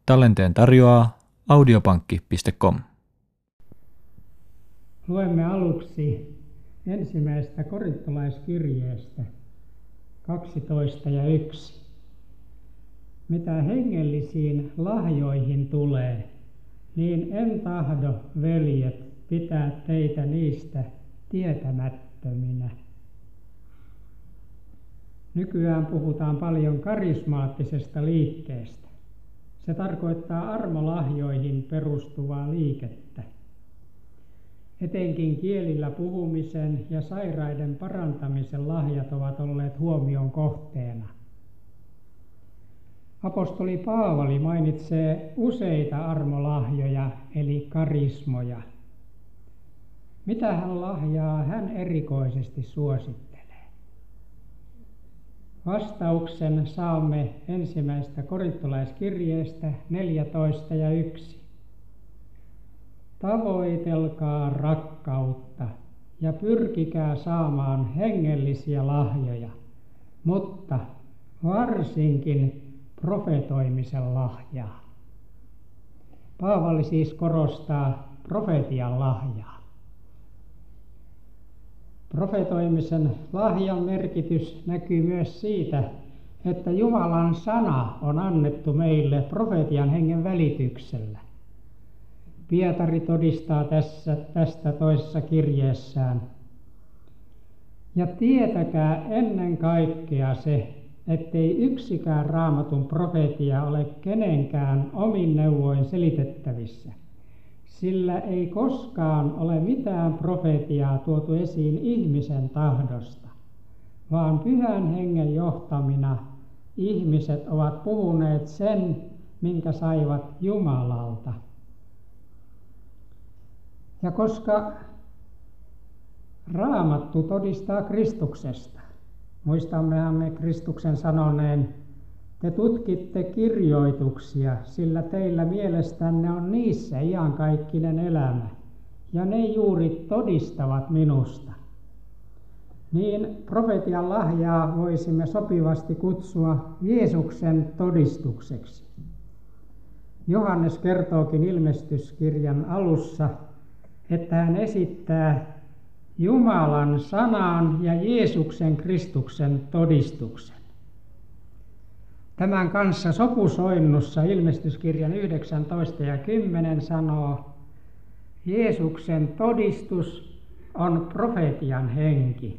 Tallenteen tarjoaa audiopankki.com. Luemme aluksi ensimmäisestä korintolaiskirjeestä 12 ja 1. Mitä hengellisiin lahjoihin tulee, niin en tahdo, veljet, pitää teitä niistä tietämättöminä. Nykyään puhutaan paljon karismaattisesta liikkeestä. Se tarkoittaa armolahjoihin perustuvaa liikettä. Etenkin kielillä puhumisen ja sairaiden parantamisen lahjat ovat olleet huomion kohteena. Apostoli Paavali mainitsee useita armolahjoja eli karismoja. Mitä lahjaa hän erikoisesti suosittelee? Vastauksen saamme ensimmäisestä korintolaiskirjeestä 14 ja 1. Tavoitelkaa rakkautta ja pyrkikää saamaan hengellisiä lahjoja, mutta varsinkin profetoimisen lahjaa. Paavali siis korostaa profetian lahjaa. Profetoimisen lahjan merkitys näkyy myös siitä, että Jumalan sana on annettu meille profetian hengen välityksellä. Pietari todistaa tästä toisessa kirjeessään. Ja tietäkää ennen kaikkea se, ettei yksikään Raamatun profetia ole kenenkään omin neuvoin selitettävissä, sillä ei koskaan ole mitään profetiaa tuotu esiin ihmisen tahdosta, vaan Pyhän Hengen johtamina ihmiset ovat puhuneet sen, minkä saivat Jumalalta. Ja koska Raamattu todistaa Kristuksesta, muistammehan me Kristuksen sanoneen, te tutkitte kirjoituksia, sillä teillä mielestänne on niissä iankaikkinen elämä, ja ne juuri todistavat minusta. Niin profetian lahjaa voisimme sopivasti kutsua Jeesuksen todistukseksi. Johannes kertookin ilmestyskirjan alussa, että hän esittää Jumalan sanan ja Jeesuksen Kristuksen todistuksen. Tämän kanssa sopusoinnussa ilmestyskirjan 19 ja 10 sanoo, Jeesuksen todistus on profetian henki.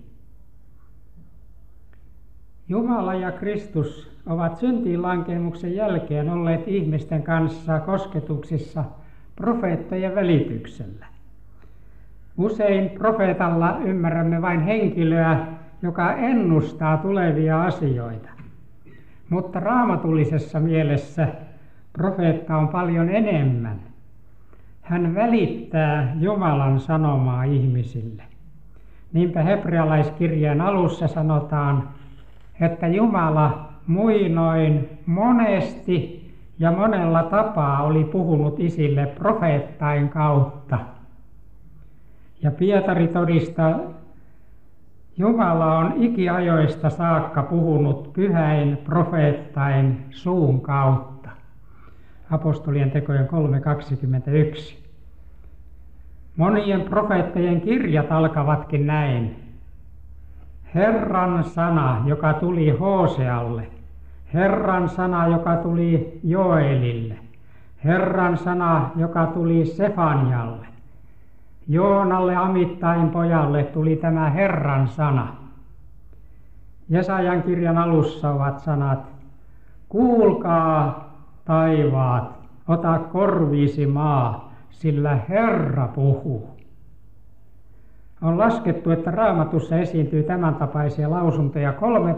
Jumala ja Kristus ovat syntiinlankeemuksen jälkeen olleet ihmisten kanssa kosketuksissa profeettojen välityksellä. Usein profeetalla ymmärrämme vain henkilöä, joka ennustaa tulevia asioita. Mutta raamatullisessa mielessä profeetta on paljon enemmän. Hän välittää Jumalan sanomaa ihmisille. Niinpä hebrealaiskirjeen alussa sanotaan, että Jumala muinoin monesti ja monella tapaa oli puhunut isille profeettain kautta. Ja Pietari todistaa, Jumala on ikiajoista saakka puhunut pyhäin profeettain suun kautta. Apostolien tekojen 3.21. Monien profeettojen kirjat alkavatkin näin. Herran sana, joka tuli Hosealle. Herran sana, joka tuli Joelille. Herran sana, joka tuli Sefanialle. Joonalle Amittain pojalle tuli tämä Herran sana. Jesajan kirjan alussa ovat sanat, kuulkaa taivaat, ota korviisi maa, sillä Herra puhuu. On laskettu, että Raamatussa esiintyy tämän tapaisia lausuntoja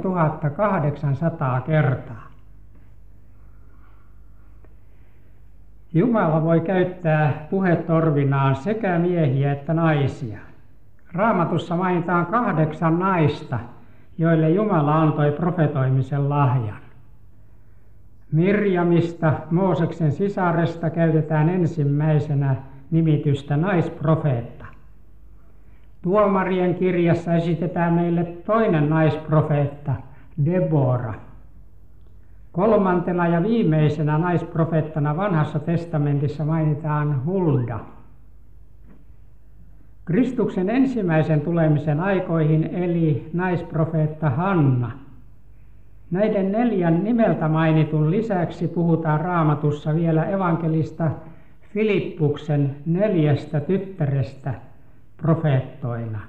3800 kertaa. Jumala voi käyttää puhetorvinaan sekä miehiä että naisia. Raamatussa mainitaan 8 naista, joille Jumala antoi profetoimisen lahjan. Mirjamista, Mooseksen sisaresta, käytetään ensimmäisenä nimitystä naisprofeetta. Tuomarien kirjassa esitetään meille toinen naisprofeetta, Debora. Kolmantena ja viimeisenä naisprofeettana Vanhassa testamentissa mainitaan Hulda. Kristuksen ensimmäisen tulemisen aikoihin eli naisprofeetta Hanna. Näiden 4 nimeltä mainitun lisäksi puhutaan Raamatussa vielä evankelista Filippuksen 4 tyttärestä profeettoina.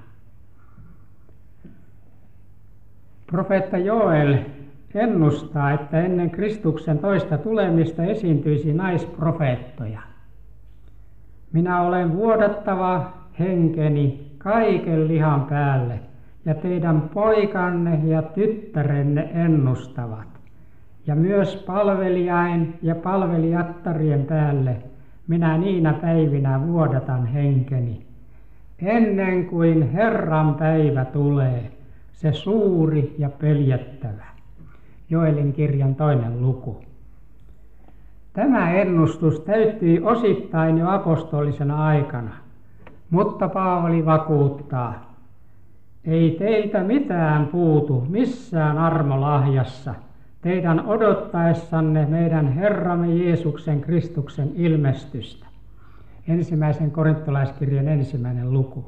Profeetta Joel ennustaa, että ennen Kristuksen toista tulemista esiintyisi naisprofeettoja. Minä olen vuodattava henkeni kaiken lihan päälle, ja teidän poikanne ja tyttärenne ennustavat, ja myös palvelijain ja palvelijattarien päälle minä niinä päivinä vuodatan henkeni, ennen kuin Herran päivä tulee, se suuri ja peljättävä. Joelin kirjan 2. luku. Tämä ennustus täyttyi osittain jo apostolisena aikana, mutta Paavali vakuuttaa, ei teiltä mitään puutu missään armolahjassa, teidän odottaessanne meidän Herramme Jeesuksen Kristuksen ilmestystä. 1. korintolaiskirjan 1. luku.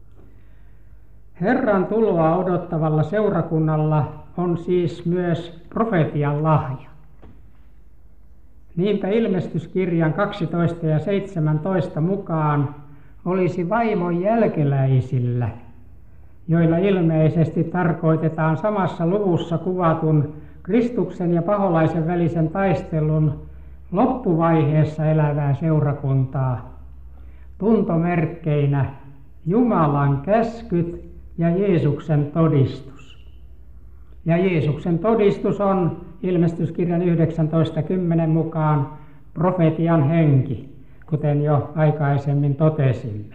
Herran tuloa odottavalla seurakunnalla on siis myös profetian lahja. Niinpä ilmestyskirjan 12 ja 17 mukaan olisi vaimon jälkeläisillä, joilla ilmeisesti tarkoitetaan samassa luvussa kuvatun Kristuksen ja paholaisen välisen taistelun loppuvaiheessa elävää seurakuntaa, tuntomerkkeinä Jumalan käskyt ja Jeesuksen todistus. Ja Jeesuksen todistus on ilmestyskirjan 19.10 mukaan profetian henki, kuten jo aikaisemmin totesimme.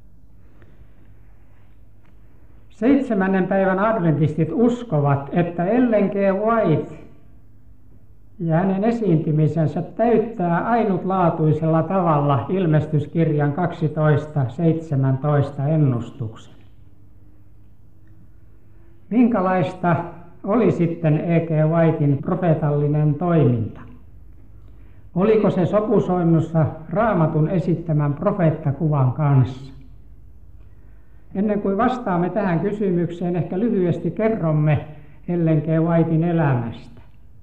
7. päivän adventistit uskovat, että Ellen G. White ja hänen esiintymisensä täyttää ainutlaatuisella tavalla ilmestyskirjan 12.17 ennustuksen. Minkälaista oli sitten E.G. Whiten profeetallinen toiminta? Oliko se sopusoinnussa Raamatun esittämän profeettakuvan kanssa? Ennen kuin vastaamme tähän kysymykseen, ehkä lyhyesti kerromme Ellen G. Whiten elämästä.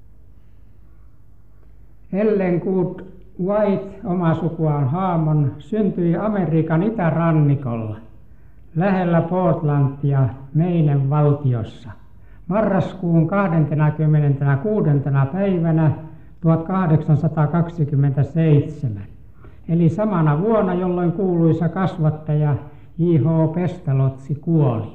Ellen Good White, oma sukuaan Haamon, syntyi Amerikan itärannikolla, lähellä Portlandia Mainen valtiossa, marraskuun 26. päivänä 1827, eli samana vuonna, jolloin kuuluisa kasvattaja J.H. Pestalozzi kuoli.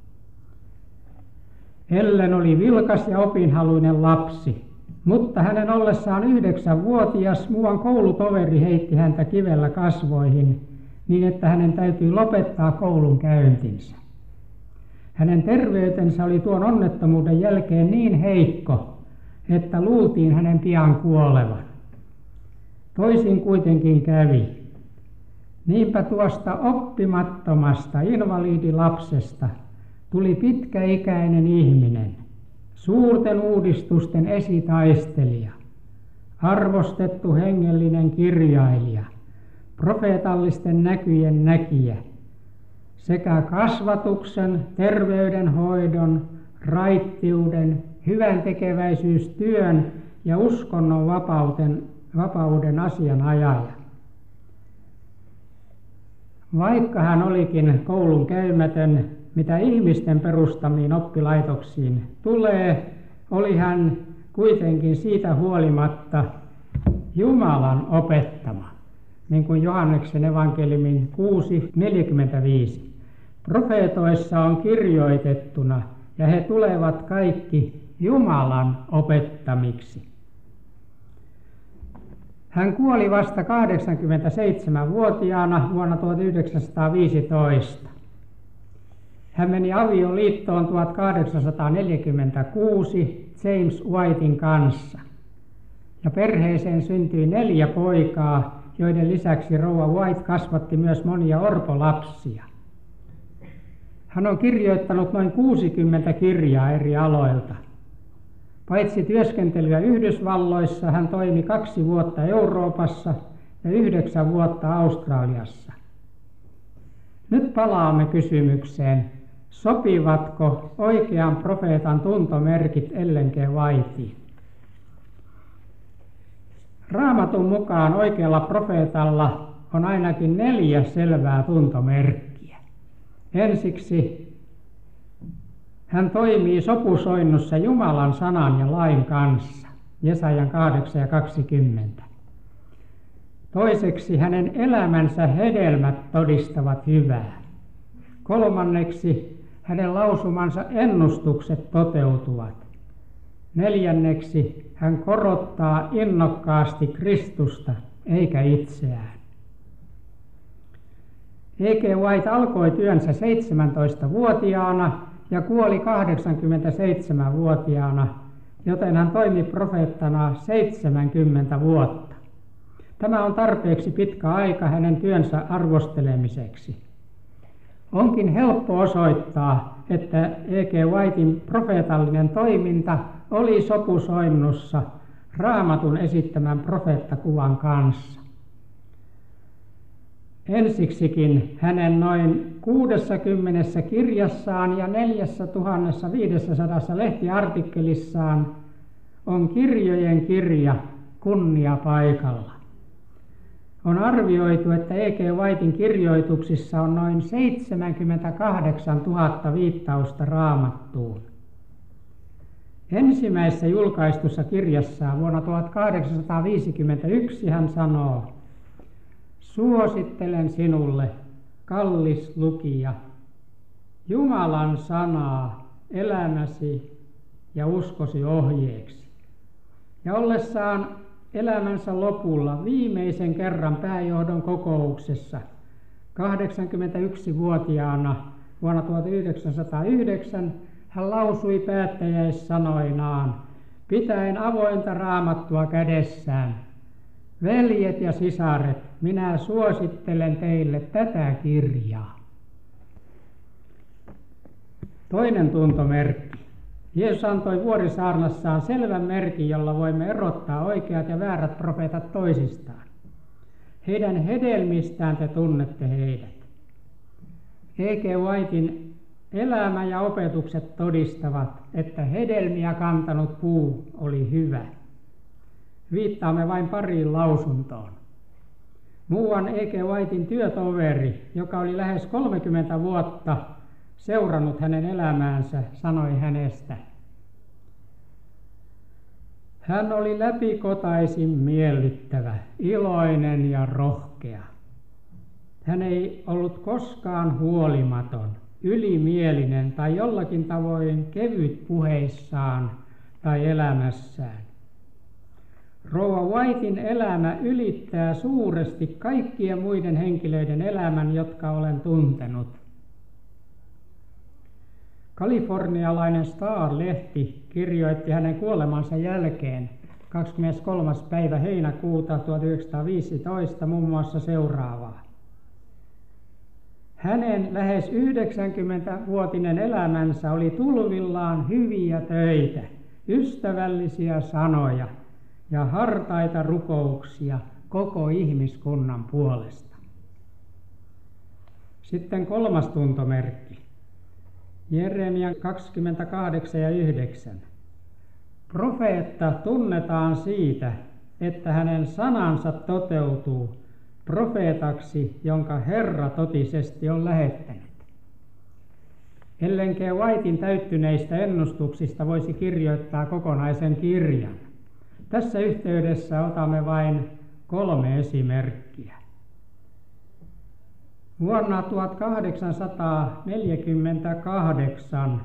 Ellen oli vilkas ja opinhaluinen lapsi, mutta hänen ollessaan 9-vuotias muuan koulutoveri heitti häntä kivellä kasvoihin niin, että hänen täytyi lopettaa koulun käyntinsä. Hänen terveytensä oli tuon onnettomuuden jälkeen niin heikko, että luultiin hänen pian kuolevan. Toisin kuitenkin kävi. Niinpä tuosta oppimattomasta invalidilapsesta tuli pitkäikäinen ihminen, suurten uudistusten esitaistelija, arvostettu hengellinen kirjailija, profeetallisten näkyjen näkijä sekä kasvatuksen, terveydenhoidon, raittiuden, hyväntekeväisyystyön ja uskonnon vapauden asianajaja. Vaikka hän olikin koulun käymätön, mitä ihmisten perustamiin oppilaitoksiin tulee, oli hän kuitenkin siitä huolimatta Jumalan opettama, niin kuin Johanneksen evankeliumin 6:45. Profeetoissa on kirjoitettuna, ja he tulevat kaikki Jumalan opettamiksi. Hän kuoli vasta 87-vuotiaana vuonna 1915. Hän meni avioliittoon 1846 James Whiten kanssa. Ja perheeseen syntyi 4 poikaa, joiden lisäksi rouva White kasvatti myös monia orpolapsia. Hän on kirjoittanut noin 60 kirjaa eri aloilta. Paitsi työskentelyä Yhdysvalloissa, hän toimi 2 vuotta Euroopassa ja 9 vuotta Australiassa. Nyt palaamme kysymykseen, sopivatko oikean profeetan tuntomerkit Ellen G. Whiteen? Raamatun mukaan oikealla profeetalla on ainakin 4 selvää tuntomerkkiä. Ensiksi hän toimii sopusoinnussa Jumalan sanan ja lain kanssa, Jesajan 8:20. Toiseksi hänen elämänsä hedelmät todistavat hyvää. Kolmanneksi hänen lausumansa ennustukset toteutuvat. Neljänneksi hän korottaa innokkaasti Kristusta eikä itseään. E.G. White alkoi työnsä 17-vuotiaana ja kuoli 87-vuotiaana, joten hän toimi profeettana 70 vuotta. Tämä on tarpeeksi pitkä aika hänen työnsä arvostelemiseksi. Onkin helppo osoittaa, että E.G. Whiten profeetallinen toiminta oli sopusoinnussa Raamatun esittämän profeettakuvan kanssa. Ensiksikin hänen noin 60 kirjassaan ja 4500 lehtiartikkelissaan on kirjojen kirja kunniapaikalla. On arvioitu, että E.G. Whiten kirjoituksissa on noin 78 000 viittausta Raamattuun. Ensimmäisessä julkaistussa kirjassaan vuonna 1851 hän sanoo: suosittelen sinulle, kallis lukija, Jumalan sanaa elämäsi ja uskosi ohjeeksi. Ja ollessaan elämänsä lopulla viimeisen kerran pääjohdon kokouksessa 81-vuotiaana vuonna 1909 hän lausui päättäjäissanoinaan, pitäen avointa Raamattua kädessään: veljet ja sisaret, minä suosittelen teille tätä kirjaa. Toinen tuntomerkki. Jeesus antoi vuorisaarnassaan selvän merkin, jolla voimme erottaa oikeat ja väärät profeetat toisistaan. Heidän hedelmistään te tunnette heidät. E.G. Whiten elämä ja opetukset todistavat, että hedelmiä kantanut puu oli hyvä. Viittaamme vain pariin lausuntoon. Muuan E.G. Whiten työtoveri, joka oli lähes 30 vuotta seurannut hänen elämäänsä, sanoi hänestä: hän oli läpikotaisin miellyttävä, iloinen ja rohkea. Hän ei ollut koskaan huolimaton, ylimielinen tai jollakin tavoin kevyt puheissaan tai elämässään. Rouva Whiten elämä ylittää suuresti kaikkien muiden henkilöiden elämän, jotka olen tuntenut. Kalifornialainen Star-lehti kirjoitti hänen kuolemansa jälkeen 23. päivä heinäkuuta 1915 muun muassa seuraavaa: hänen lähes 90-vuotinen elämänsä oli tulvillaan hyviä töitä, ystävällisiä sanoja ja hartaita rukouksia koko ihmiskunnan puolesta. Sitten 3. tuntomerkki. Jeremia 28:9. Profeetta tunnetaan siitä, että hänen sanansa toteutuu profeetaksi, jonka Herra totisesti on lähettänyt. Ellen G. Whiten täyttyneistä ennustuksista voisi kirjoittaa kokonaisen kirjan. Tässä yhteydessä otamme vain 3 esimerkkiä. Vuonna 1848,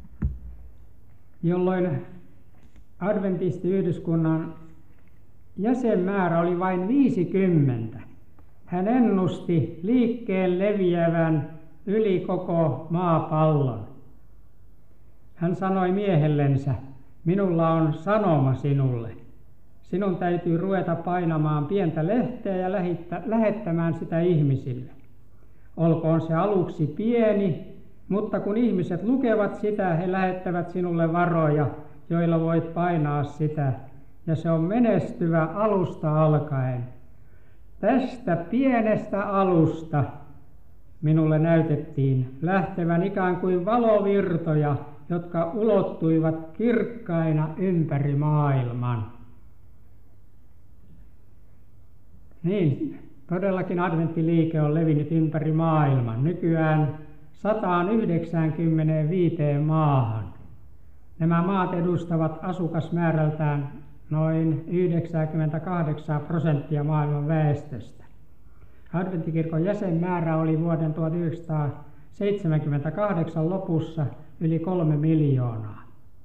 jolloin adventistiyhdyskunnan jäsenmäärä oli vain 50, hän ennusti liikkeen leviävän yli koko maapallon. Hän sanoi miehellensä: minulla on sanoma sinulle. Sinun täytyy ruveta painamaan pientä lehteä ja lähettämään sitä ihmisille. Olkoon se aluksi pieni, mutta kun ihmiset lukevat sitä, he lähettävät sinulle varoja joilla voit painaa sitä, ja se on menestyvä alusta alkaen. Tästä pienestä alusta minulle näytettiin lähtevän ikään kuin valovirtoja, jotka ulottuivat kirkkaina ympäri maailman. Niin, todellakin adventtiliike on levinnyt ympäri maailman. Nykyään 195 maahan. Nämä maat edustavat asukasmäärältään noin 98% maailman väestöstä. Adventtikirkon jäsenmäärä oli vuoden 1978 lopussa yli 3 miljoonaa.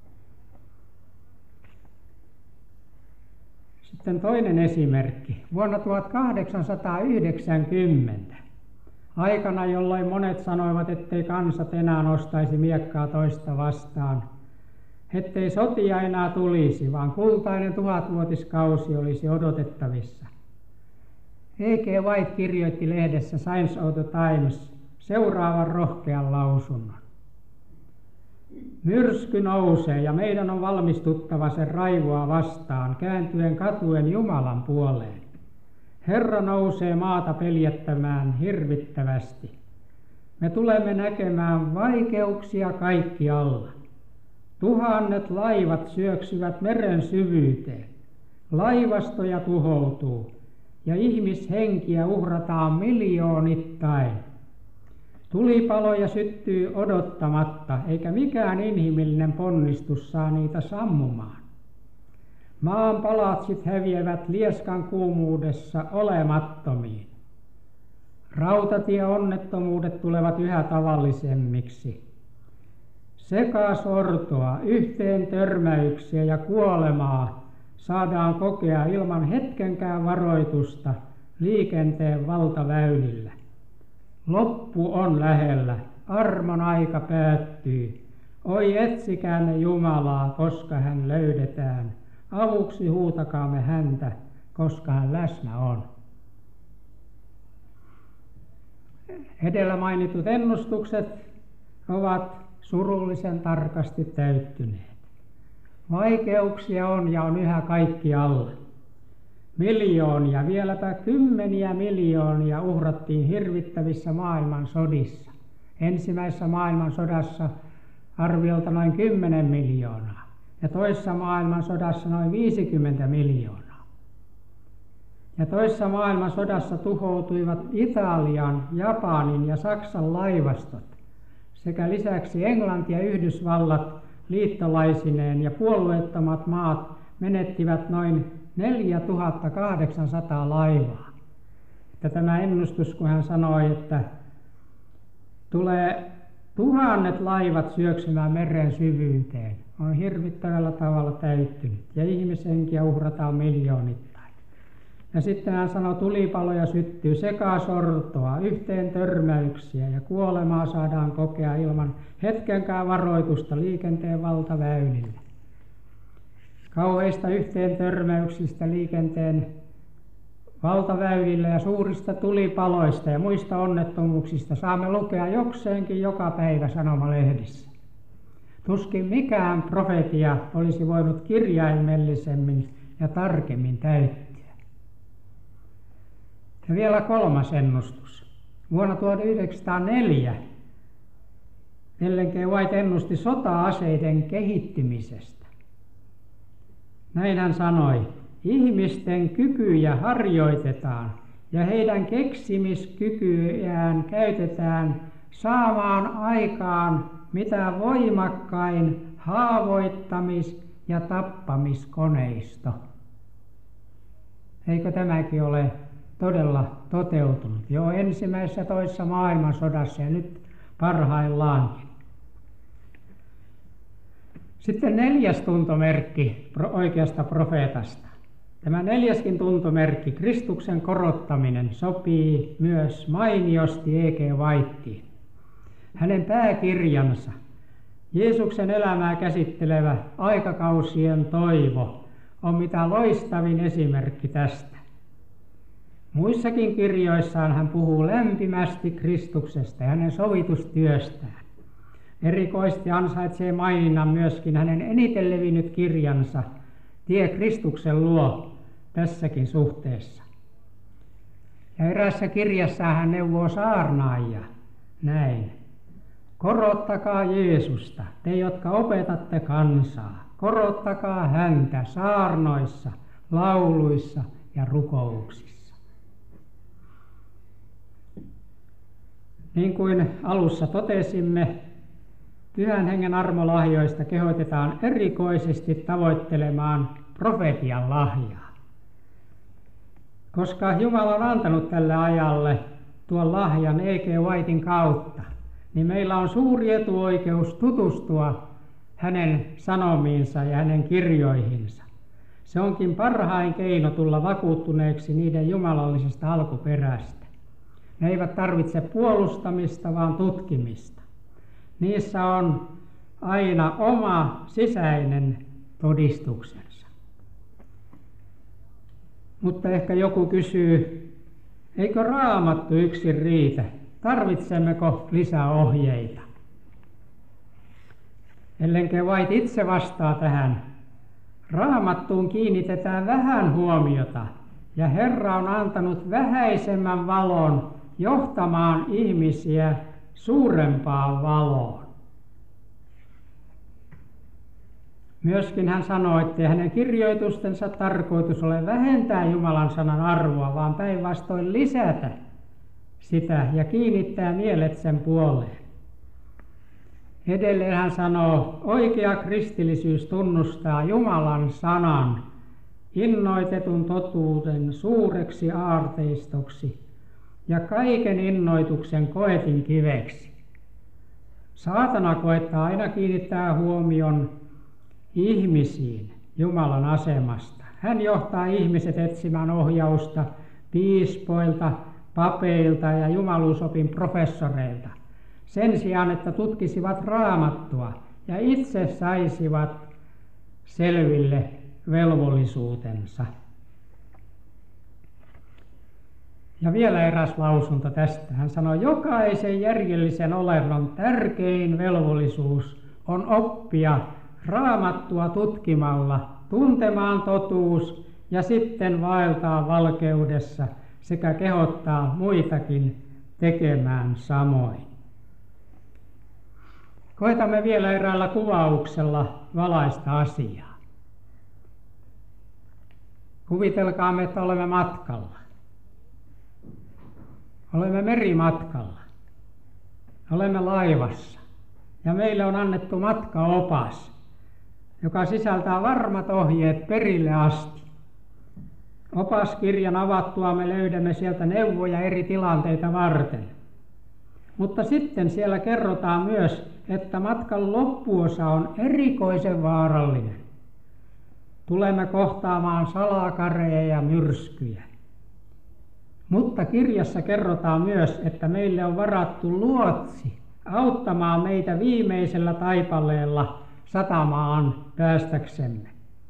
Sitten toinen esimerkki. Vuonna 1890, aikana jolloin monet sanoivat, ettei kansat enää ostaisi miekkaa toista vastaan, ettei sotia enää tulisi, vaan kultainen 1000-vuotiskausi olisi odotettavissa. E.G. White kirjoitti lehdessä Science of the Times seuraavan rohkean lausunnon. Myrsky nousee ja meidän on valmistuttava sen raivoa vastaan, kääntyen katuen Jumalan puoleen. Herra nousee maata peljättämään hirvittävästi. Me tulemme näkemään vaikeuksia kaikkialla. Tuhannet laivat syöksyvät meren syvyyteen. Laivastoja tuhoutuu ja ihmishenkiä uhrataan miljoonittain. Tulipaloja syttyy odottamatta, eikä mikään inhimillinen ponnistus saa niitä sammumaan. Maan palatsit häviävät lieskan kuumuudessa olemattomiin. Rautatieonnettomuudet tulevat yhä tavallisemmiksi. Sekasortoa, yhteen törmäyksiä ja kuolemaa saadaan kokea ilman hetkenkään varoitusta liikenteen valtaväylillä. Loppu on lähellä, armon aika päättyy. Oi etsikäämme Jumalaa, koska hän löydetään. Avuksi huutakaamme häntä, koska hän läsnä on. Edellä mainitut ennustukset ovat surullisen tarkasti täyttyneet. Vaikeuksia on ja on yhä kaikkialla. Miljoonia, vieläpä 10 miljoonia uhrattiin hirvittävissä maailmansodissa. Ensimmäisessä maailmansodassa arviolta noin 10 miljoonaa ja toisessa maailmansodassa noin 50 miljoonaa. Ja toisessa maailmansodassa tuhoutuivat Italian, Japanin ja Saksan laivastot sekä lisäksi Englanti ja Yhdysvallat liittolaisineen ja puolueettomat maat menettivät noin 4800 laivaa. Että tämä ennustus, kun hän sanoi, että tulee 1000 laivat syöksymään meren syvyyteen, on hirvittävällä tavalla täyttynyt ja ihmishenkiä uhrataan miljoonittain. Ja sitten hän sanoi, tulipaloja syttyy, sekasortoa, yhteen törmäyksiä ja kuolemaa saadaan kokea ilman hetkenkään varoitusta liikenteen valtaväylillä. Kauheista yhteen törmäyksistä liikenteen valtaväylillä ja suurista tulipaloista ja muista onnettomuuksista saamme lukea jokseenkin joka päivä sanomalehdissä. Tuskin mikään profetia olisi voinut kirjaimellisemmin ja tarkemmin täyttyä. Ja vielä kolmas ennustus. Vuonna 1904 Ellen G. White ennusti sota-aseiden kehittymisestä. Näin hän sanoi, ihmisten kykyjä harjoitetaan ja heidän keksimiskykyään käytetään saamaan aikaan mitä voimakkain haavoittamis- ja tappamiskoneisto. Eikö tämäkin ole todella toteutunut jo ensimmäisessä ja toisessa maailmansodassa ja nyt parhaillaankin? Sitten 4. tuntomerkki oikeasta profeetasta. Tämä 4. tuntomerkki, Kristuksen korottaminen, sopii myös mainiosti E.G. Whiteen. Hänen pääkirjansa, Jeesuksen elämää käsittelevä aikakausien toivo, on mitä loistavin esimerkki tästä. Muissakin kirjoissaan hän puhuu lämpimästi Kristuksesta ja hänen sovitustyöstään. Erikoisesti ansaitsee maininnan myöskin hänen eniten levinnyt kirjansa Tie Kristuksen luo tässäkin suhteessa. Ja eräässä kirjassa hän neuvoo saarnaajia näin. Korottakaa Jeesusta, te jotka opetatte kansaa. Korottakaa häntä saarnoissa, lauluissa ja rukouksissa. Niin kuin alussa totesimme, Pyhän Hengen armolahjoista kehotetaan erikoisesti tavoittelemaan profetian lahjaa. Koska Jumala on antanut tälle ajalle tuon lahjan E.G. Whiten kautta, niin meillä on suuri etuoikeus tutustua hänen sanomiinsa ja hänen kirjoihinsa. Se onkin parhain keino tulla vakuuttuneeksi niiden jumalallisesta alkuperästä. Ne eivät tarvitse puolustamista, vaan tutkimista. Niissä on aina oma sisäinen todistuksensa. Mutta ehkä joku kysyy, eikö Raamattu yksin riitä? Tarvitsemmeko lisää ohjeita? Ellenkä White itse vastaa tähän. Raamattuun kiinnitetään vähän huomiota ja Herra on antanut vähäisemmän valon johtamaan ihmisiä suurempaan valoon. Myöskin hän sanoi, että hänen kirjoitustensa tarkoitus ole vähentää Jumalan sanan arvoa, vaan päinvastoin lisätä sitä ja kiinnittää mielet sen puoleen. Edelleen hän sanoo, oikea kristillisyys tunnustaa Jumalan sanan innoitetun totuuden suureksi aarteistoksi ja kaiken innoituksen koetin kiveksi. Saatana koettaa aina kiinnittää huomion ihmisiin Jumalan asemasta. Hän johtaa ihmiset etsimään ohjausta piispoilta, papeilta ja jumaluusopin professoreilta. Sen sijaan, että tutkisivat Raamattua ja itse saisivat selville velvollisuutensa. Ja vielä eräs lausunto tästä. Hän sanoi, jokaisen järjellisen olennon tärkein velvollisuus on oppia Raamattua tutkimalla, tuntemaan totuus ja sitten vaeltaa valkeudessa sekä kehottaa muitakin tekemään samoin. Koetamme vielä eräällä kuvauksella valaista asiaa. Kuvitelkaamme, että olemme matkalla. Olemme merimatkalla. Olemme laivassa. Ja meille on annettu matkaopas, joka sisältää varmat ohjeet perille asti. Opaskirjan avattua me löydämme sieltä neuvoja eri tilanteita varten. Mutta sitten siellä kerrotaan myös, että matkan loppuosa on erikoisen vaarallinen. Tulemme kohtaamaan salakareja ja myrskyjä. Mutta kirjassa kerrotaan myös, että meille on varattu luotsi auttamaan meitä viimeisellä taipaleella satamaan päästäksemme.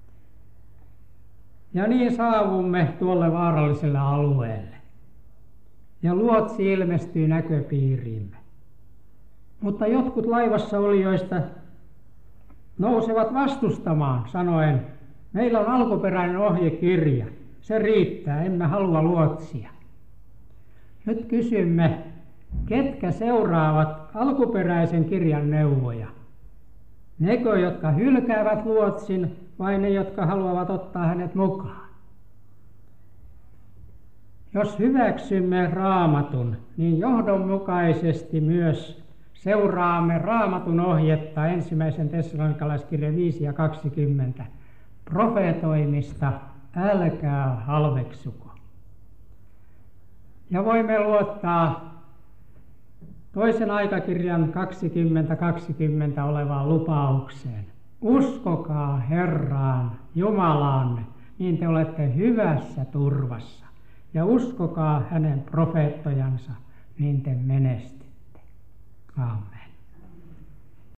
Ja niin saavumme tuolle vaaralliselle alueelle. Ja luotsi ilmestyy näköpiiriimme. Mutta jotkut laivassa olijoista nousevat vastustamaan sanoen, meillä on alkuperäinen ohjekirja, se riittää, emme halua luotsia. Nyt kysymme, ketkä seuraavat alkuperäisen kirjan neuvoja? Nekö, jotka hylkäävät luotsin, vai ne, jotka haluavat ottaa hänet mukaan? Jos hyväksymme Raamatun, niin johdonmukaisesti myös seuraamme Raamatun ohjetta 1. Tessalonikalaiskirja 5 ja 20. Profetoimista älkää halveksuko. Ja voimme luottaa toisen aikakirjan 20:20 olevaan lupaukseen. Uskokaa Herraan, Jumalaanne, niin te olette hyvässä turvassa. Ja uskokaa hänen profeettojansa, niin te menestytte. Aamen.